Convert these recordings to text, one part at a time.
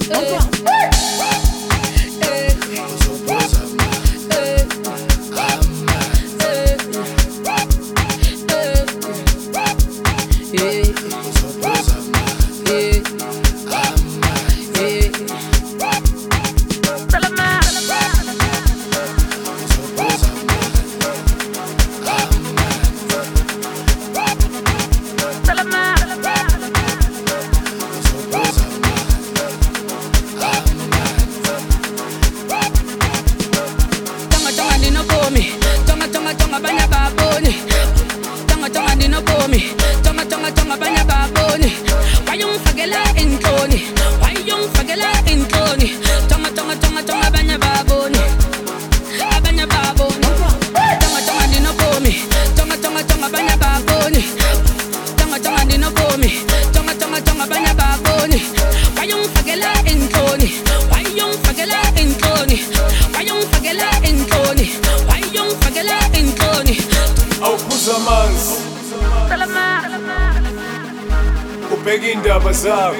Ubheka indaba zakho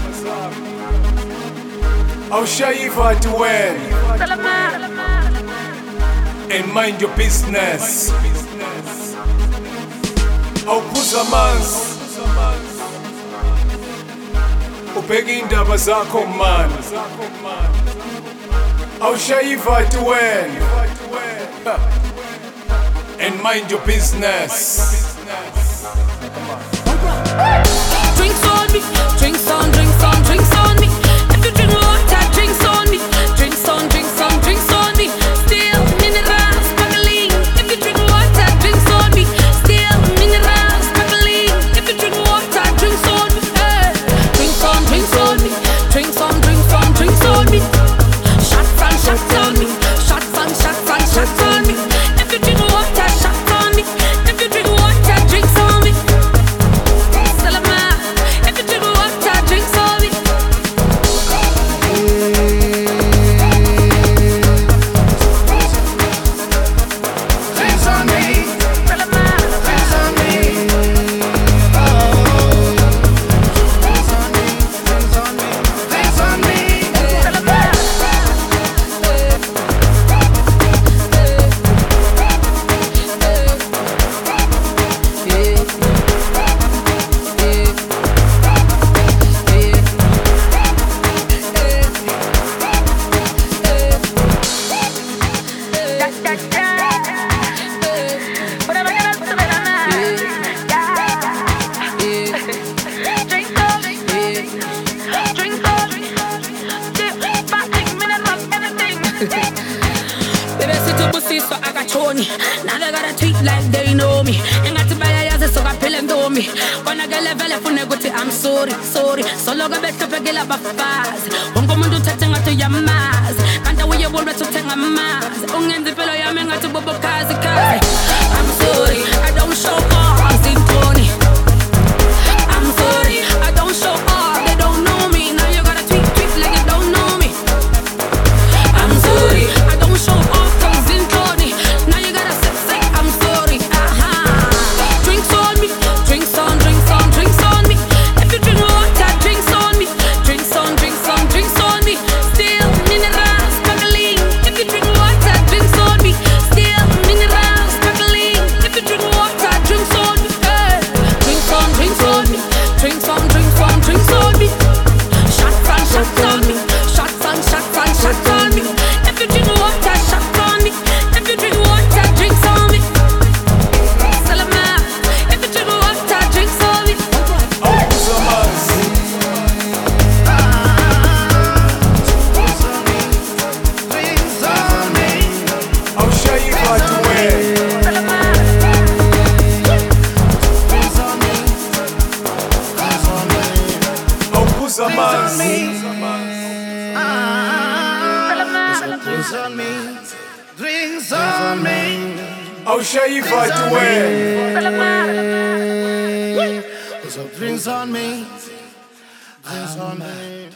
awushayiva to wena and mind your business. Awuphuza amanzi ubheka indaba zakho man awushayiva to wena and mind your business. Drinks on me, drinks on, drinks on, drinks on me. If you drink water, drinks on me. Drinks on, drinks on, drinks on me. Still minerals, sparkling. If you drink water, drinks on me. Still minerals, sparkling. If you drink water, drinks on me. Hey. Drinks on me. Drinks on, drinks on, drinks on me. Shots on me. Shots on me. If you drink water, shots on me. If you drink water, drinks on me. Now they gotta tweet like they know me. Ain't got to buy a yaze so I pill and do me. When I get level for negotiate, I'm sorry. Solo go back to pegel up a fast. Won't come to touching to your mass. Can't wait you want to take a mass. Ungen the fellow yamming to Bobo Kazi. I'm sorry, I don't show off in Tony. I'm sorry, I don't show off. They don't know me. Now you gotta tweet like you don't know me. I'm sorry, I don't show off. Drinks on me. I'll show you right away. Drinks on me. Drinks on me.